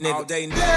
nigga. All day, nigga.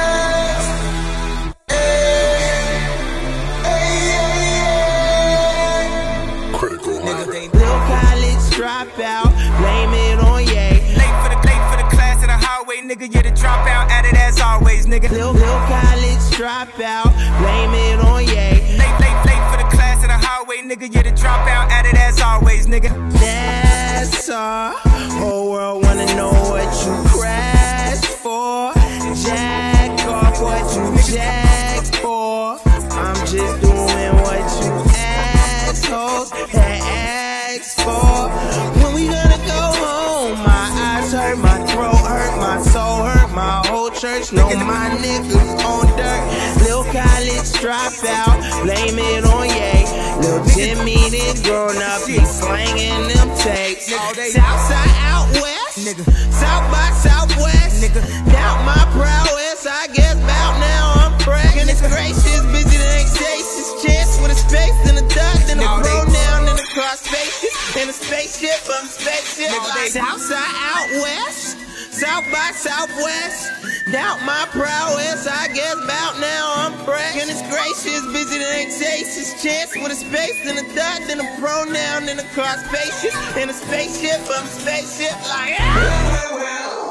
Critical, nigga. Little college dropout, blame it on Ye. Late for the class in the hallway, nigga. You're the dropout, at it as always, nigga. Little college dropout, blame it on Ye. Late for the class in the hallway, nigga. You're the dropout, at it as always, nigga. That's all. Whole world wanna know what you crashed for. Jack off what you jacked for. I'm just doing what you assholes had asked for. When we gonna go home? My eyes hurt, my throat hurt, my soul hurt, my whole church know my niggas on dirt. Lil' college dropout, blame it on Ye. Lil' Jimmy done grown up, he slanging them tapes. Southside out west, nigga. South by Southwest, nigga. Doubt my prowess, I guess bout now I'm fresh. Goodness gracious, busy than Xacious. Chance with a space and a dust and a pronoun and a cross spacious. In a spaceship, I'm spaceship. Southside out west, South by Southwest. Doubt my prowess, I guess bout now I'm fresh. Goodness gracious, busy than Xacious. Chance with a space and a dot and a pronoun and a cross spacious. In a spaceship, I'm spaceship like